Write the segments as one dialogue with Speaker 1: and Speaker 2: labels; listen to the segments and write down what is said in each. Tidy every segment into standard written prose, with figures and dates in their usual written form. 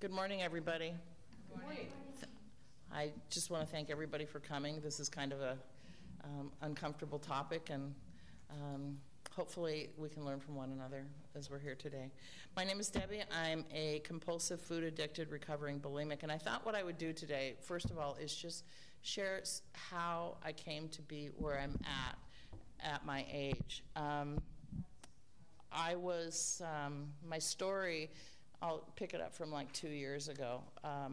Speaker 1: Good morning, everybody.
Speaker 2: Good morning.
Speaker 1: I just want to thank everybody for coming. This is kind of a uncomfortable topic, and hopefully we can learn from one another as we're here today. My name is Debbie. I'm a compulsive food addicted recovering bulimic, and I thought what I would do today, first of all, is just share how I came to be where I'm at my age. My story, I'll pick it up from like 2 years ago.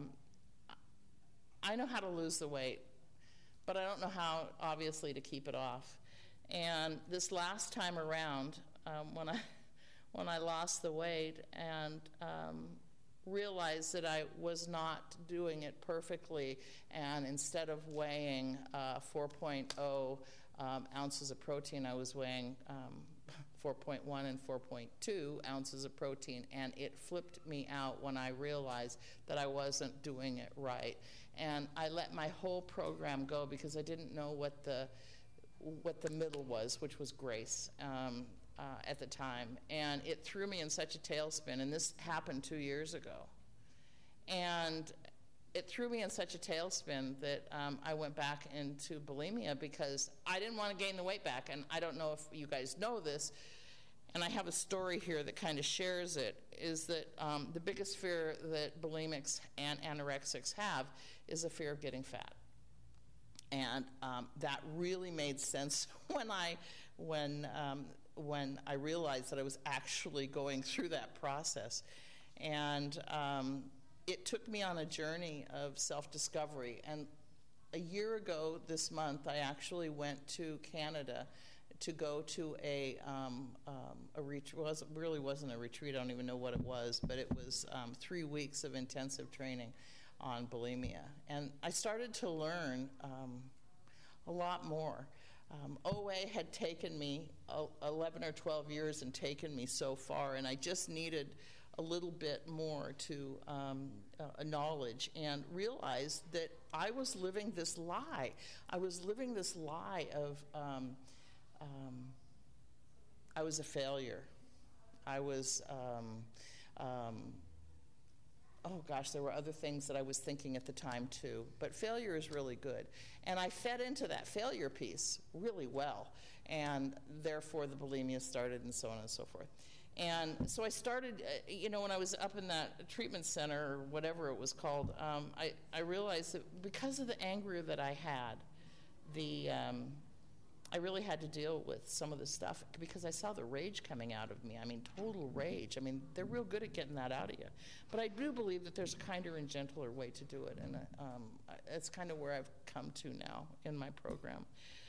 Speaker 1: I know how to lose the weight, but I don't know how, obviously, to keep it off. And this last time around, when I lost the weight and realized that I was not doing it perfectly, and instead of weighing 4.0 ounces of protein, I was weighing 4.1 and 4.2 ounces of protein, and it flipped me out when I realized that I wasn't doing it right. And I let my whole program go because I didn't know what the middle was, which was grace at the time. And it threw me in such a tailspin, and this happened 2 years ago. And it threw me in such a tailspin that I went back into bulimia because I didn't want to gain the weight back. And I don't know if you guys know this, and I have a story here that kind of shares it, is that the biggest fear that bulimics and anorexics have is a fear of getting fat. And that really made sense when I realized that I was actually going through that process. And it took me on a journey of self-discovery. And a year ago this month, I actually went to Canada to go to a retreat. Well, it really wasn't a retreat. I don't even know what it was, but it was 3 weeks of intensive training on bulimia. And I started to learn a lot more. OA had taken me 11 or 12 years and taken me so far, and I just needed a little bit more to knowledge, and realized that I was living this lie. I was living this lie of I was a failure. I was oh gosh, there were other things that I was thinking at the time too. But failure is really good. And I fed into that failure piece really well. And therefore the bulimia started, and so on and so forth. And so I started, when I was up in that treatment center, or whatever it was called, I realized that because of the anger that I had, I really had to deal with some of the stuff because I saw the rage coming out of me. I mean, total rage. I mean, they're real good at getting that out of you. But I do believe that there's a kinder and gentler way to do it, and it's kind of where I've come to now in my program.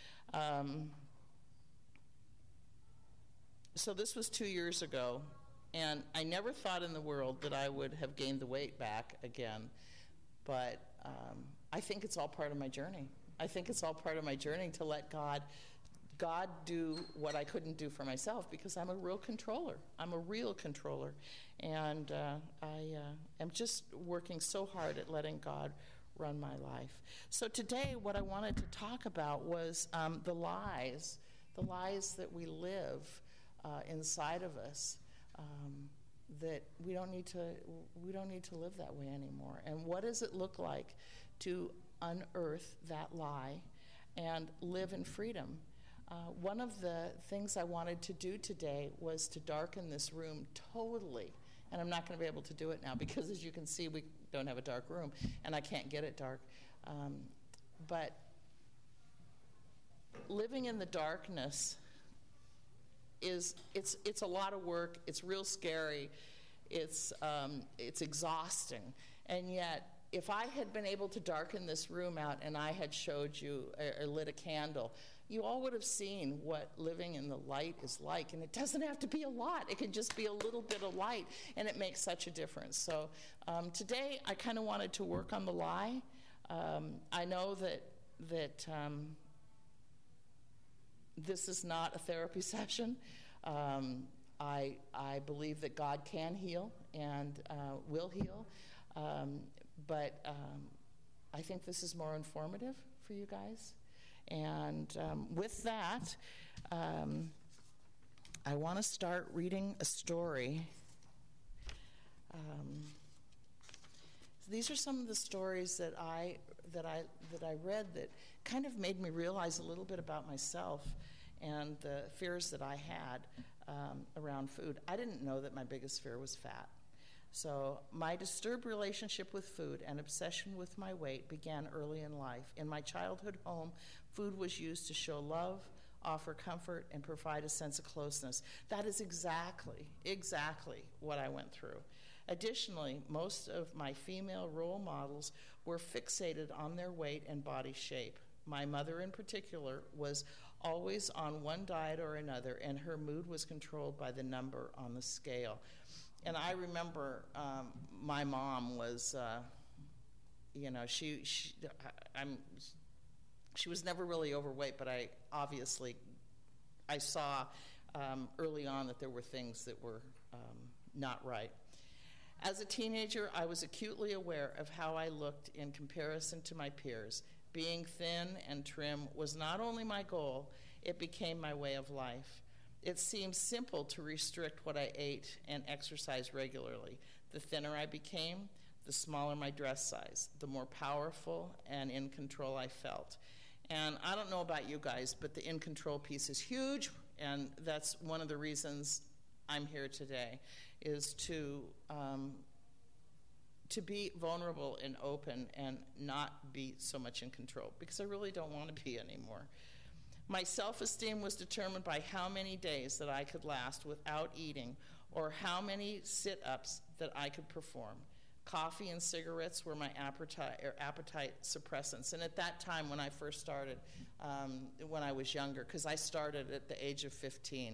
Speaker 1: So this was 2 years ago, and I never thought in the world that I would have gained the weight back again. But I think it's all part of my journey. I think it's all part of my journey to let God do what I couldn't do for myself, because I'm a real controller. I'm a real controller. And I am just working so hard at letting God run my life. So today what I wanted to talk about was the lies that we live inside of us. That we don't need to live that way anymore. And what does it look like to unearth that lie and live in freedom? One of the things I wanted to do today was to darken this room totally. And I'm not going to be able to do it now because, as you can see, we don't have a dark room, and I can't get it dark. But living in the darkness it's a lot of work. It's real scary. It's exhausting. And yet, if I had been able to darken this room out and I had showed you or lit a candle, you all would have seen what living in the light is like. And it doesn't have to be a lot. It can just be a little bit of light, and it makes such a difference. So today, I kind of wanted to work on the lie. I know that this is not a therapy session. I believe that God can heal and will heal, but I think this is more informative for you guys. And with that, I want to start reading a story these are some of the stories that I read that kind of made me realize a little bit about myself and the fears that I had around food. I didn't know that my biggest fear was fat. So my disturbed relationship with food and obsession with my weight began early in life. In my childhood home, food was used to show love, offer comfort, and provide a sense of closeness. That is exactly what I went through. Additionally, most of my female role models were fixated on their weight and body shape. My mother in particular was always on one diet or another, and her mood was controlled by the number on the scale. And I remember my mom was, she was never really overweight, but I saw early on that there were things that were not right. As a teenager, I was acutely aware of how I looked in comparison to my peers. Being thin and trim was not only my goal, it became my way of life. It seemed simple to restrict what I ate and exercise regularly. The thinner I became, the smaller my dress size, the more powerful and in control I felt. And I don't know about you guys, but the in control piece is huge, and that's one of the reasons I'm here today, is to be vulnerable and open and not be so much in control, because I really don't want to be anymore. My self-esteem was determined by how many days that I could last without eating, or how many sit-ups that I could perform. Coffee and cigarettes were my appetite suppressants. And at that time, when I first started, when I was younger, because I started at the age of 15,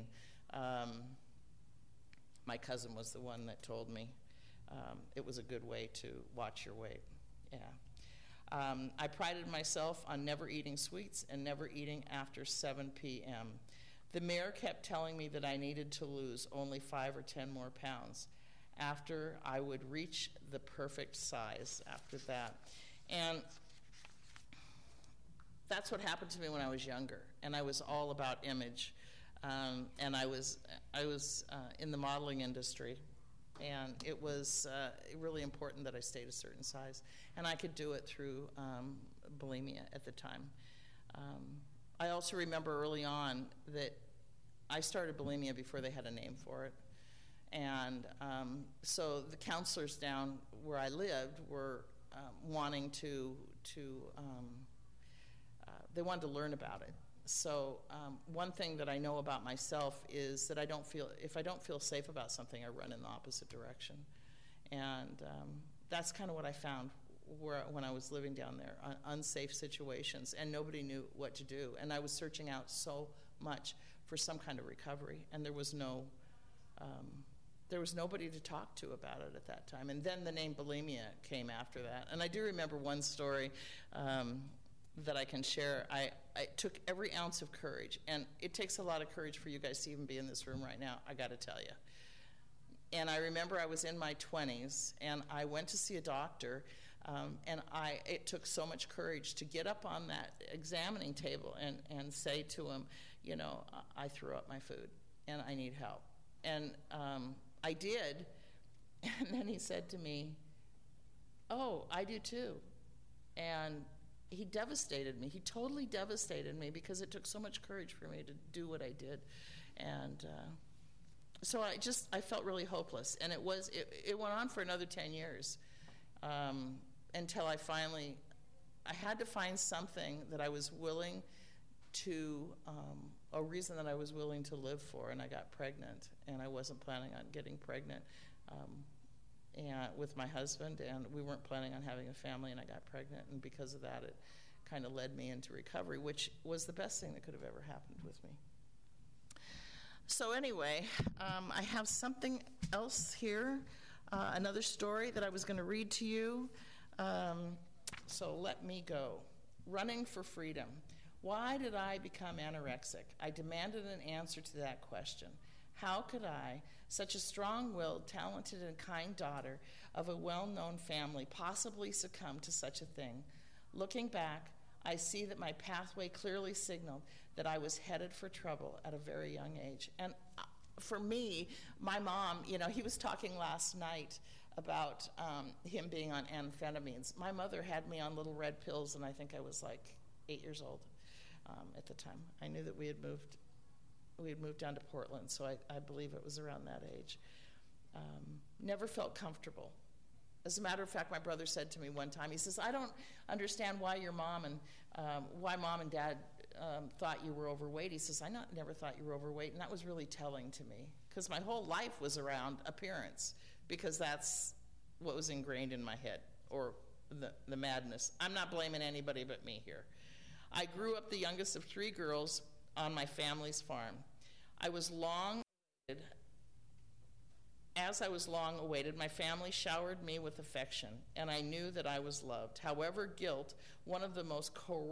Speaker 1: my cousin was the one that told me it was a good way to watch your weight. Yeah. I prided myself on never eating sweets and never eating after 7 p.m. The mirror kept telling me that I needed to lose only 5 or 10 more pounds after I would reach the perfect size after that. And that's what happened to me when I was younger, and I was all about image. And I was in the modeling industry, and it was really important that I stayed a certain size. And I could do it through bulimia at the time. I also remember early on that I started bulimia before they had a name for it. And so the counselors down where I lived were wanting they wanted to learn about it. So one thing that I know about myself is that if I don't feel safe about something, I run in the opposite direction. And that's kind of what I found when I was living down there, unsafe situations, and nobody knew what to do. And I was searching out so much for some kind of recovery, and there was nobody to talk to about it at that time. And then the name bulimia came after that. And I do remember one story that I can share. I took every ounce of courage, and it takes a lot of courage for you guys to even be in this room right now, I got to tell you. And I remember I was in my 20s, and I went to see a doctor, and it took so much courage to get up on that examining table and say to him, I threw up my food, and I need help. And I did, and then he said to me, "Oh, I do too." And he devastated me. He totally devastated me because it took so much courage for me to do what I did. And so I felt really hopeless. And it went on for another 10 years until I had to find something that I was willing to, a reason that I was willing to live for, and I got pregnant. And I wasn't planning on getting pregnant with my husband, and we weren't planning on having a family, and I got pregnant, and because of that, it kind of led me into recovery, which was the best thing that could have ever happened with me. So anyway, I have something else here, another story that I was going to read to you. So let me go. Running for freedom. Why did I become anorexic? I demanded an answer to that question. How could I, such a strong-willed, talented, and kind daughter of a well-known family, possibly succumb to such a thing? Looking back, I see that my pathway clearly signaled that I was headed for trouble at a very young age. And for me, my mom, he was talking last night about him being on amphetamines. My mother had me on little red pills, and I think I was like 8 years old at the time. I knew that we had moved down to Portland, so I believe it was around that age. Never felt comfortable. As a matter of fact, my brother said to me one time, he says, I don't understand why your mom and why mom and dad thought you were overweight. He says, never thought you were overweight, and that was really telling to me, because my whole life was around appearance, because that's what was ingrained in my head, or the madness. I'm not blaming anybody but me here. I grew up the youngest of 3 girls on my family's farm. As I was long awaited, my family showered me with affection, and I knew that I was loved. However, guilt, one of the most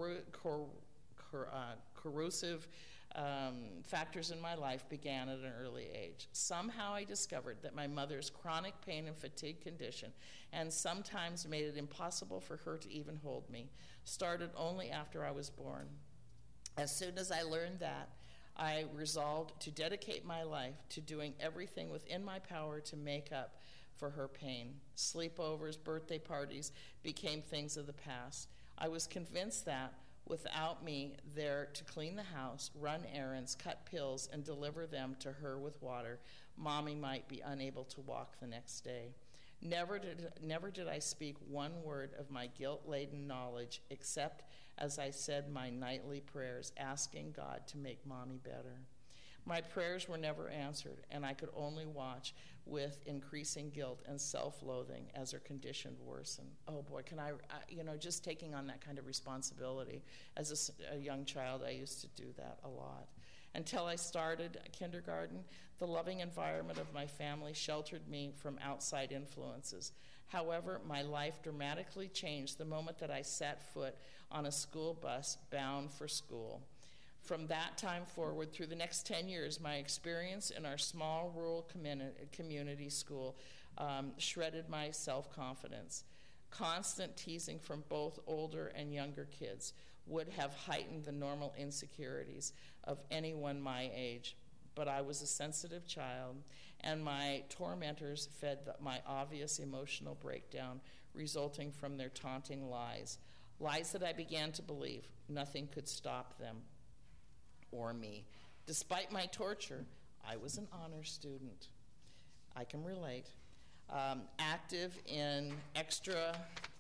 Speaker 1: corrosive factors in my life, began at an early age. Somehow I discovered that my mother's chronic pain and fatigue condition, and sometimes made it impossible for her to even hold me, started only after I was born. As soon as I learned that, I resolved to dedicate my life to doing everything within my power to make up for her pain. Sleepovers, birthday parties became things of the past. I was convinced that without me there to clean the house, run errands, cut pills, and deliver them to her with water, Mommy might be unable to walk the next day. Never did I speak one word of my guilt-laden knowledge, except as I said my nightly prayers, asking God to make Mommy better. My prayers were never answered, and I could only watch with increasing guilt and self-loathing as her condition worsened. Oh boy, can I just taking on that kind of responsibility. As a young child, I used to do that a lot. Until I started kindergarten, the loving environment of my family sheltered me from outside influences. However, my life dramatically changed the moment that I set foot on a school bus bound for school. From that time forward, through the next 10 years, my experience in our small rural community school shredded my self-confidence. Constant teasing from both older and younger kids would have heightened the normal insecurities of anyone my age. But I was a sensitive child, and my tormentors fed my obvious emotional breakdown resulting from their taunting lies. Lies that I began to believe. Nothing could stop them or me. Despite my torture, I was an honor student. I can relate. Active in extra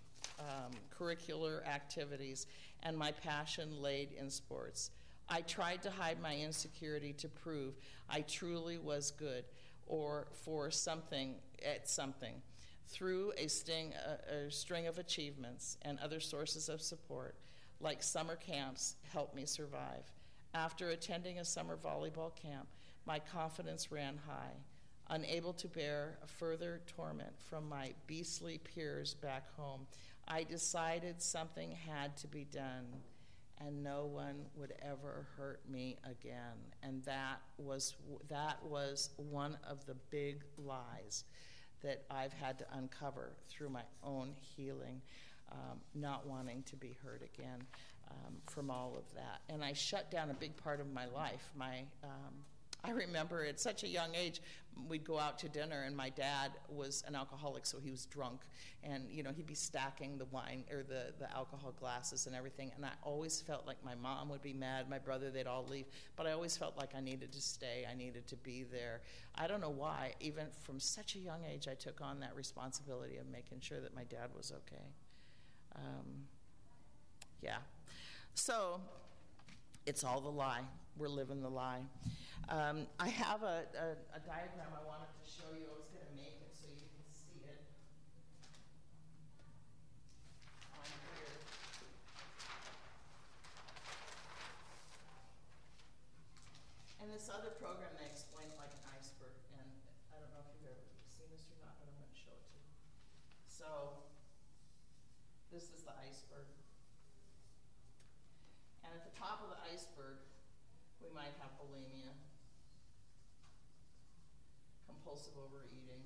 Speaker 1: curricular activities, and my passion laid in sports. I tried to hide my insecurity to prove I truly was good or for something at something. Through a string of achievements and other sources of support, like summer camps, helped me survive. After attending a summer volleyball camp, my confidence ran high. Unable to bear further torment from my beastly peers back home, I decided something had to be done, and no one would ever hurt me again. And that was one of the big lies that I've had to uncover through my own healing, not wanting to be hurt again from all of that. And I shut down a big part of my life. I remember at such a young age, we'd go out to dinner, and my dad was an alcoholic, so he was drunk, and he'd be stacking the wine or the alcohol glasses and everything, and I always felt like my mom would be mad, my brother, they'd all leave, but I always felt like I needed to stay, I needed to be there. I don't know why, even from such a young age, I took on that responsibility of making sure that my dad was okay. So it's all the lie. We're living the lie. I have a diagram I wanted to show you. I was going to make it so you can see it on here. And this other program, they explain it like an iceberg. And I don't know if you've ever seen this or not, but I'm going to show it to you. So this is the iceberg. And at the top of the iceberg, we might have bulimia, compulsive overeating,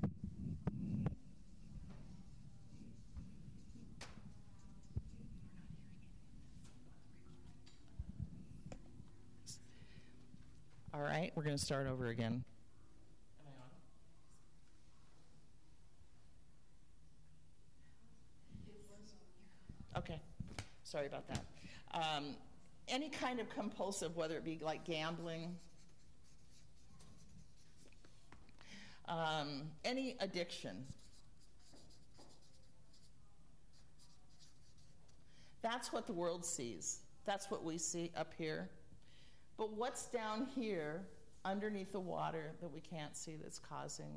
Speaker 1: all right, we're going to start over again. Am I on? Okay, sorry about that. Any kind of compulsive, whether it be like gambling, any addiction. That's what the world sees. That's what we see up here. But what's down here underneath the water that we can't see that's causing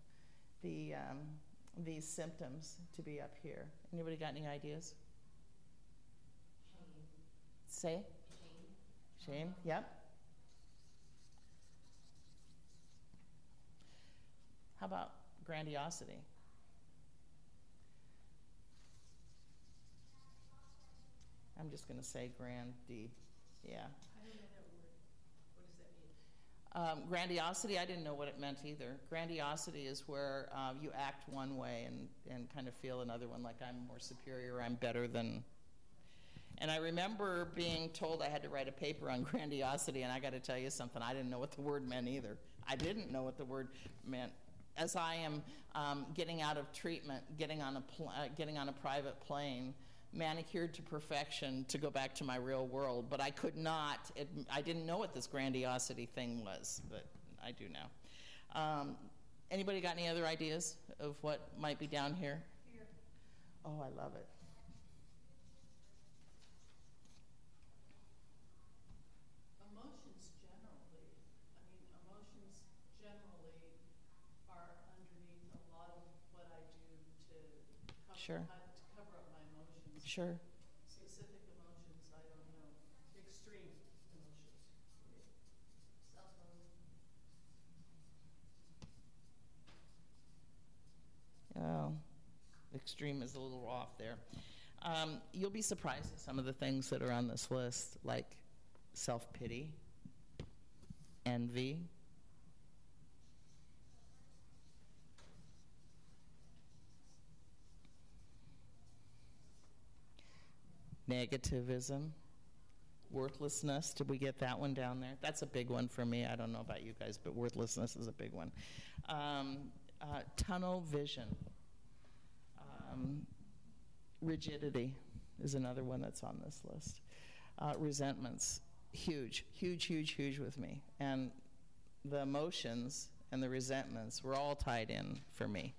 Speaker 1: these symptoms to be up here? Anybody got any ideas?
Speaker 2: Shame.
Speaker 1: Say? Shame, yep. How about grandiosity? I'm just going to say grandi, yeah.
Speaker 2: I don't know that word. What does that mean?
Speaker 1: Grandiosity, I didn't know what it meant either. Grandiosity is where you act one way and kind of feel another one, like I'm more superior, I'm better than. And I remember being told I had to write a paper on grandiosity, and I got to tell you something, I didn't know what the word meant either. I didn't know what the word meant. As I am getting out of treatment, getting on a private plane, manicured to perfection to go back to my real world, but I could not, I didn't know what this grandiosity thing was, but I do now. Anybody got any other ideas of what might be down here?
Speaker 2: Fear.
Speaker 1: Oh, I love it.
Speaker 2: Emotions generally are underneath a lot of what I do to
Speaker 1: Sure.
Speaker 2: to cover up my emotions.
Speaker 1: Sure.
Speaker 2: Specific emotions, I don't know. Extreme emotions. Cell phone.
Speaker 1: Oh, extreme is a little off there. You'll be surprised at some of the things that are on this list, like self-pity, envy, negativism, worthlessness. Did we get that one down there? That's a big one for me. I don't know about you guys, but worthlessness is a big one. Tunnel vision. Rigidity is another one that's on this list. Resentments, huge, huge, huge, huge with me. And the emotions and the resentments were all tied in for me.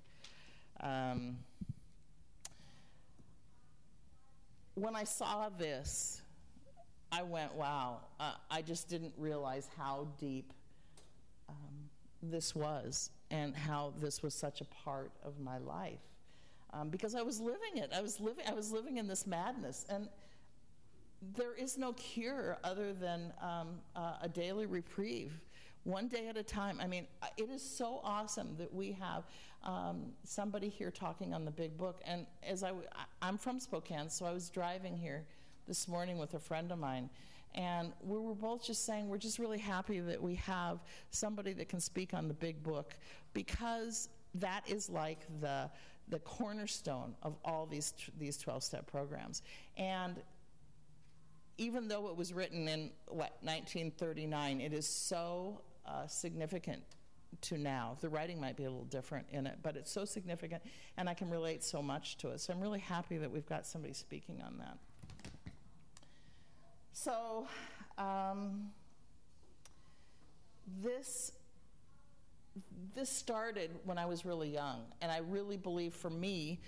Speaker 1: When I saw this, I went, wow, I just didn't realize how deep this was and how this was such a part of my life. Because I was living it. I was living in this madness. And there is no cure other than a daily reprieve, one day at a time. I mean, it is so awesome that we have somebody here talking on the big book. And as I'm from Spokane, so I was driving here this morning with a friend of mine, and we were both just saying we're just really happy that we have somebody that can speak on the big book, because that is like the cornerstone of all these 12-step programs. And even though it was written in, 1939, it is so significant to now. The writing might be a little different in it, but it's so significant, and I can relate so much to it. So I'm really happy that we've got somebody speaking on that. So this started when I was really young, and I really believe for me,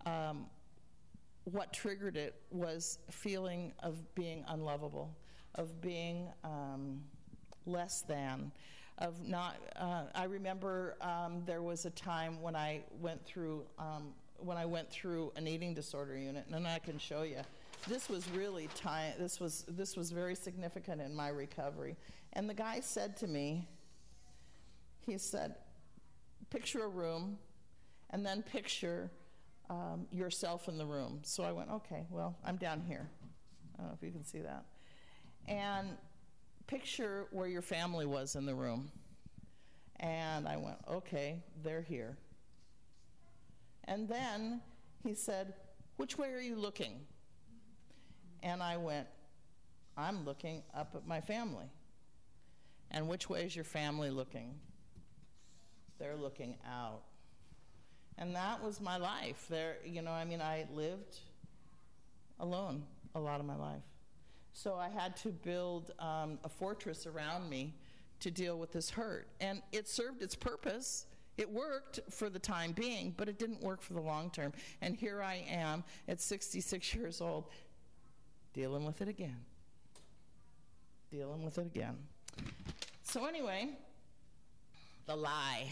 Speaker 1: what triggered it was a feeling of being unlovable, of being less than, of not. I remember there was a time when I went through an eating disorder unit, and I can show you. This was really this was very significant in my recovery. And the guy said to me, he said, picture a room, and then picture yourself in the room. So I went, okay, well, I'm down here. I don't know if you can see that. And picture where your family was in the room. And I went, okay, they're here. And then he said, which way are you looking? And I went, I'm looking up at my family. And which way is your family looking? They're looking out. And that was my life. I lived alone a lot of my life. So I had to build a fortress around me to deal with this hurt. And it served its purpose. It worked for the time being, but it didn't work for the long term. And here I am at 66 years old, dealing with it again. Dealing with it again. So anyway, the lie.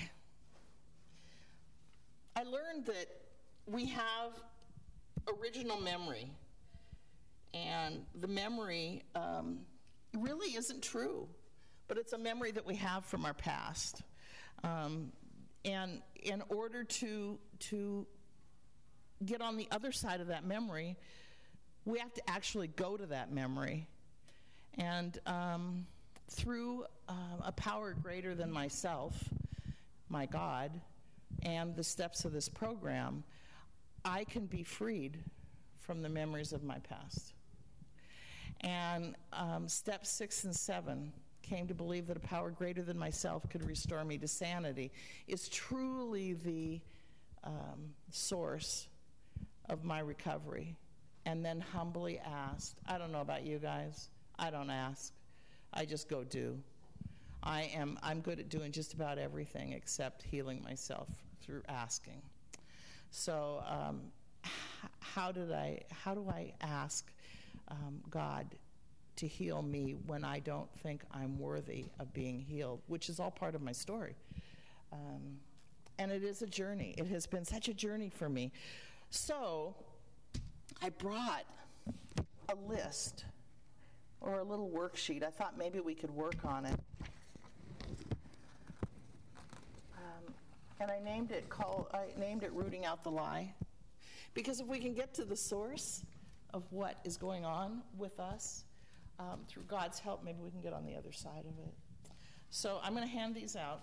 Speaker 1: I learned that we have original memory, and the memory really isn't true, but it's a memory that we have from our past. And in order to get on the other side of that memory, we have to actually go to that memory. And through a power greater than myself, my God, and the steps of this program, I can be freed from the memories of my past. And steps 6 and 7, came to believe that a power greater than myself could restore me to sanity, is truly the source of my recovery. And then humbly asked, I don't know about you guys, I don't ask, I just go do. I'm good at doing just about everything except healing myself through asking. So how do I ask God to heal me when I don't think I'm worthy of being healed, which is all part of my story. And it is a journey. It has been such a journey for me. So I brought a list or a little worksheet. I thought maybe we could work on it. And I named it Rooting Out the Lie. Because if we can get to the source of what is going on with us, through God's help, maybe we can get on the other side of it. So I'm going to hand these out.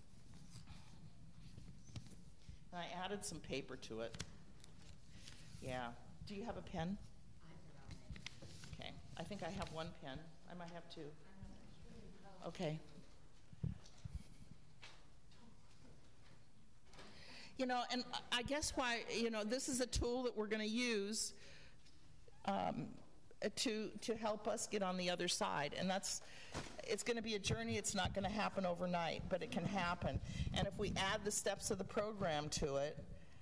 Speaker 1: And I added some paper to it. Yeah. Do you have a pen? Okay. I think I have one pen. I might have two. Okay. You know, and I guess why, this is a tool that we're going to use to help us get on the other side. And it's going to be a journey. It's not going to happen overnight, but it can happen. And if we add the steps of the program to it,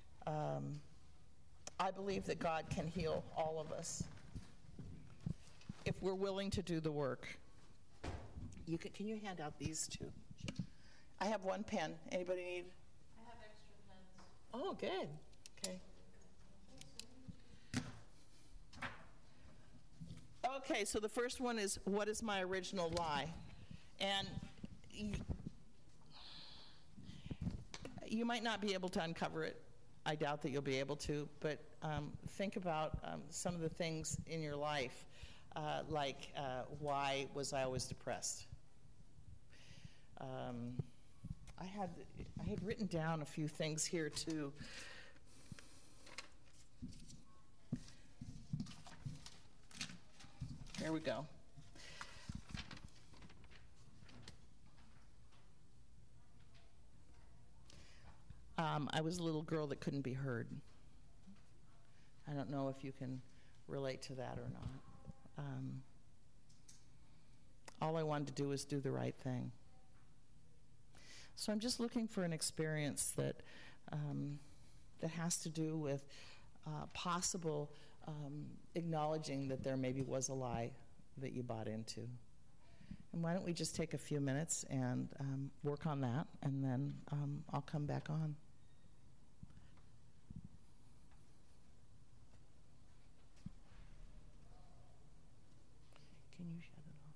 Speaker 1: I believe that God can heal all of us if we're willing to do the work. Can you hand out these two? I have one pen. Anybody need?
Speaker 2: I have extra pens.
Speaker 1: Oh, good. Okay. Okay, so the first one is, what is my original lie? And you might not be able to uncover it. I doubt that you'll be able to, but think about some of the things in your life, like why was I always depressed? I had written down a few things here too. Here we go. I was a little girl that couldn't be heard. I don't know if you can relate to that or not. All I wanted to do was do the right thing. So I'm just looking for an experience that has to do with possible acknowledging that there maybe was a lie that you bought into. And why don't we just take a few minutes and work on that, and then I'll come back on. Can you shut it off?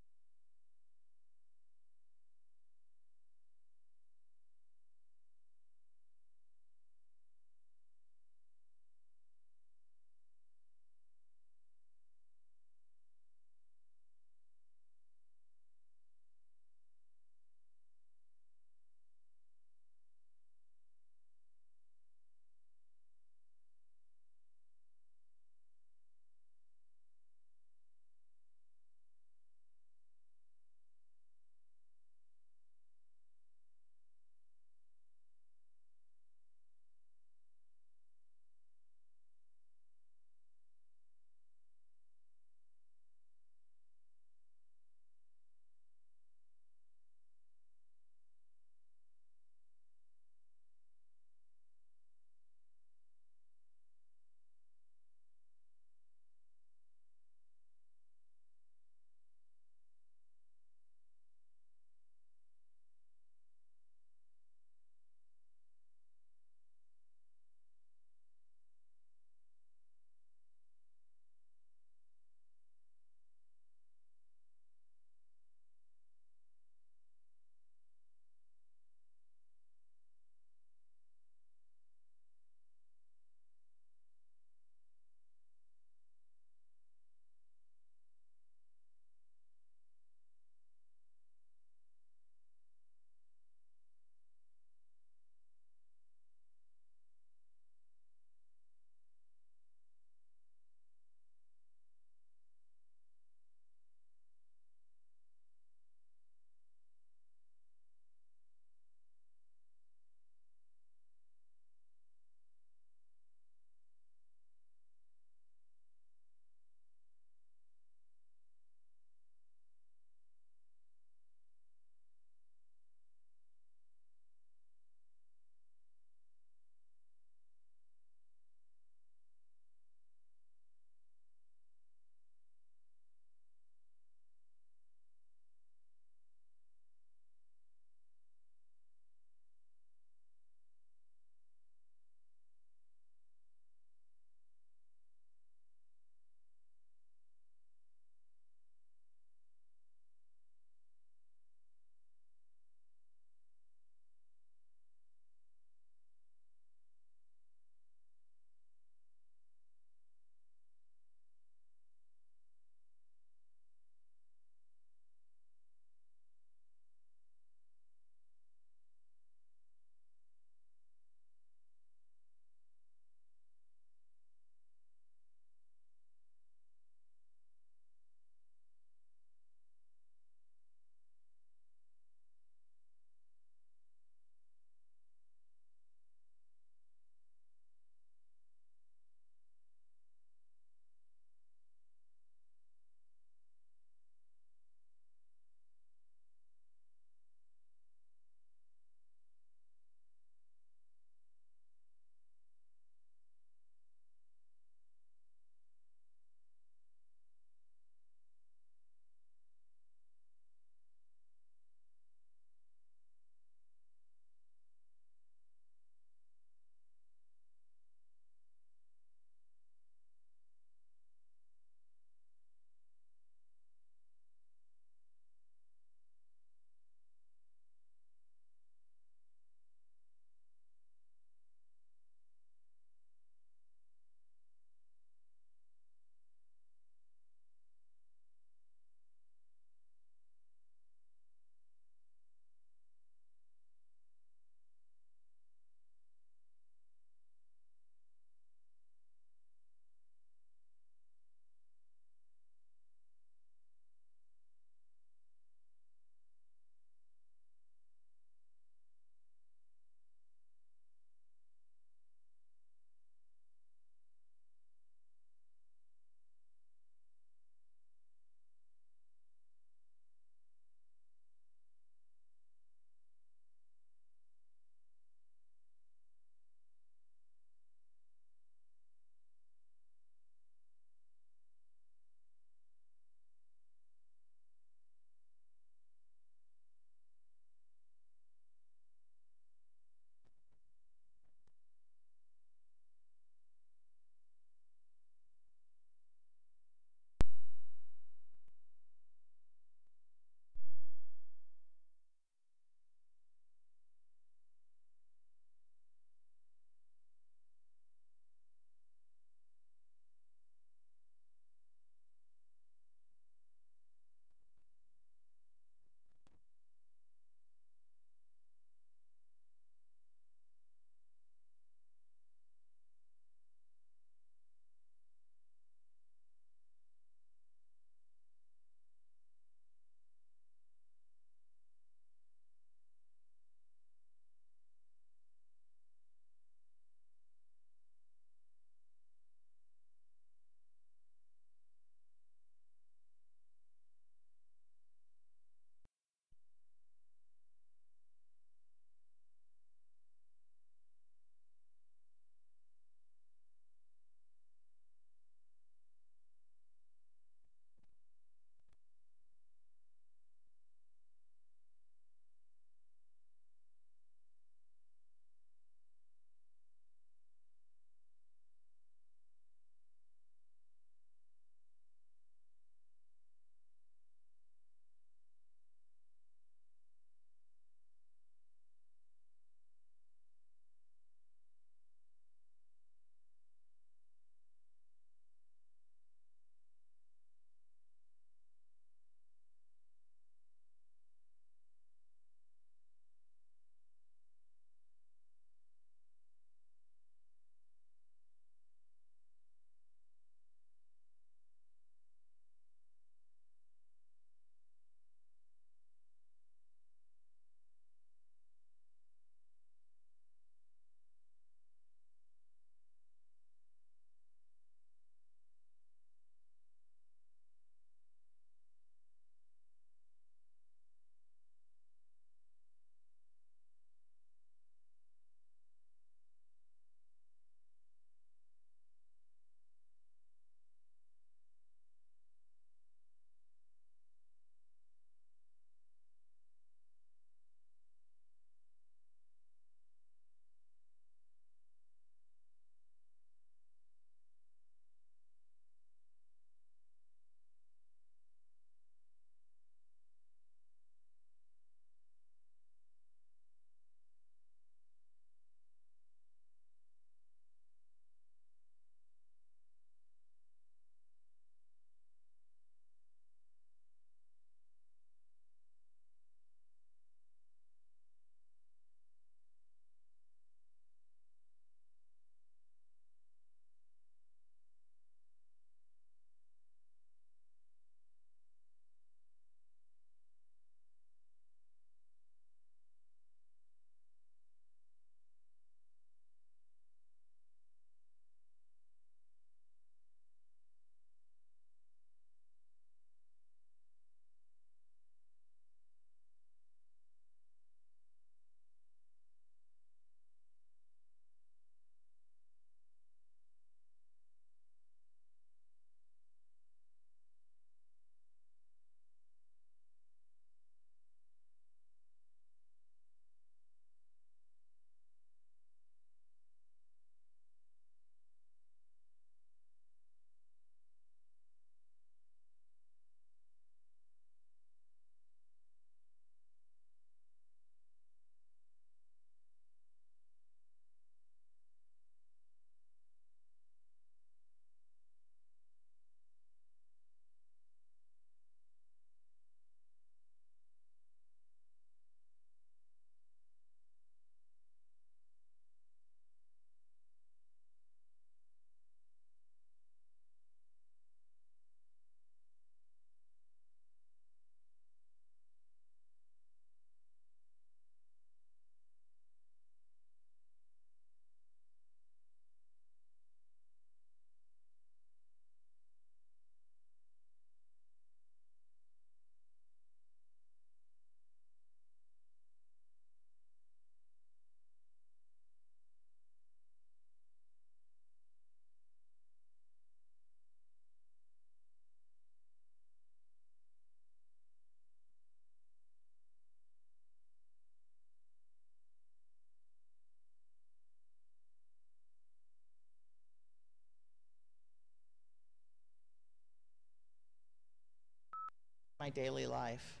Speaker 1: my daily life.